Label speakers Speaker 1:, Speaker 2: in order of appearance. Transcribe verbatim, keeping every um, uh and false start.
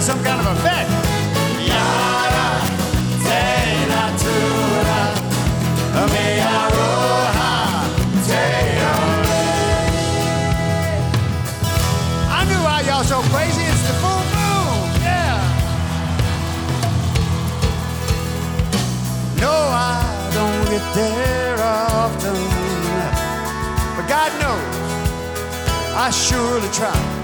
Speaker 1: some kind of effect. Yada, tena tura, me aroha, teore. I knew why y'all so crazy. It's the full moon, yeah. No, I don't get there often, but God knows I surely try.